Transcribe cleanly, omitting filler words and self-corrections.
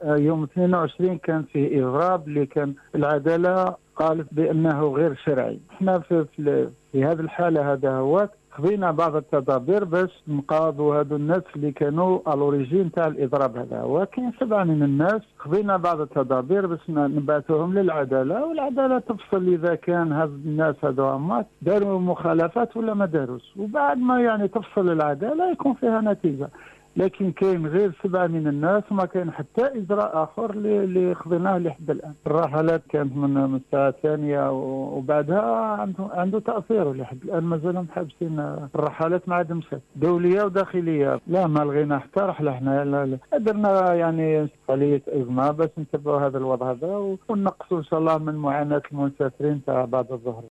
يوم 22 كان فيه إضراب اللي كان العدالة قالت بأنه غير شرعي. احنا في هذه الحالة هذا هو خذينا بعض التدابير باش نقاضوا هذو الناس اللي كانوا الوريجين تاع الاضراب. هذا هو كاين 7 من الناس خذينا بعض التدابير باش نبعثوهم للعداله، والعداله تفصل اذا كان هذ الناس هذو داروا مخالفات ولا ما داروش، وبعد ما يعني تفصل العداله يكون فيها نتيجه. لكن كاين غير 7 من الناس وما كاين حتى اجراء اخر اللي خذيناه لحد الان. الرحلات كانت من الساعه الثانيه وبعدها عنده تاثير لحد الان مازال محبسين الرحلات ما عاد مشات دوليه وداخليه. لا ما لغينا حتى رحله، احنا درنا يعني عمليه ازمه باش نتبعوا هذا الوضع هذا ونقصوا ان شاء الله من معاناه المسافرين تاع بعد الظهر.